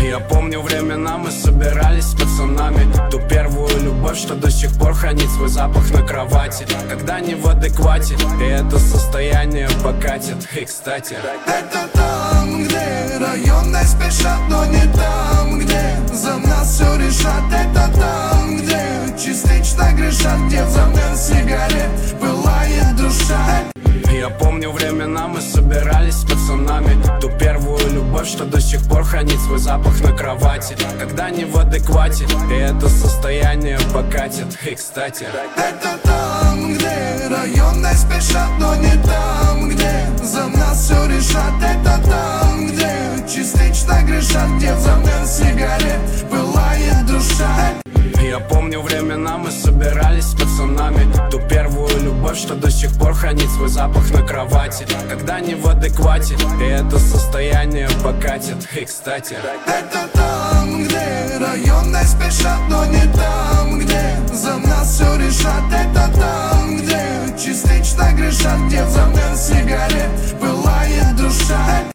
Я помню времена, мы собирались с пацанами, ту первую любовь, что до сих пор хранит свой запах на кровати. Когда не в адеквате, и это состояние покатит. И кстати, это там, где районные спешат, но не там, где за нас все решат. Это там, где частично грешат, где взамен сигарет пылает душа. Я помню времена, мы собирались с пацанами, ту первую любовь, что до сих пор хранит свой запах на кровати. Когда не в адеквате, и это состояние покатит. И кстати, это там, где районные спешат, но не там, где за нас все решат. Это там, где частично грешат, где взамен сигарет пылает душа. Я помню времена, мы собирались с пацанами, ту первую любовь, что до сих пор хранит свой запах на кровати. Когда не в адеквате, и это состояние покатит. И кстати, это там, где районные спешат, но не там, где за нас все решат. Это там, где частично грешат, где взамен сигарет пылает душа.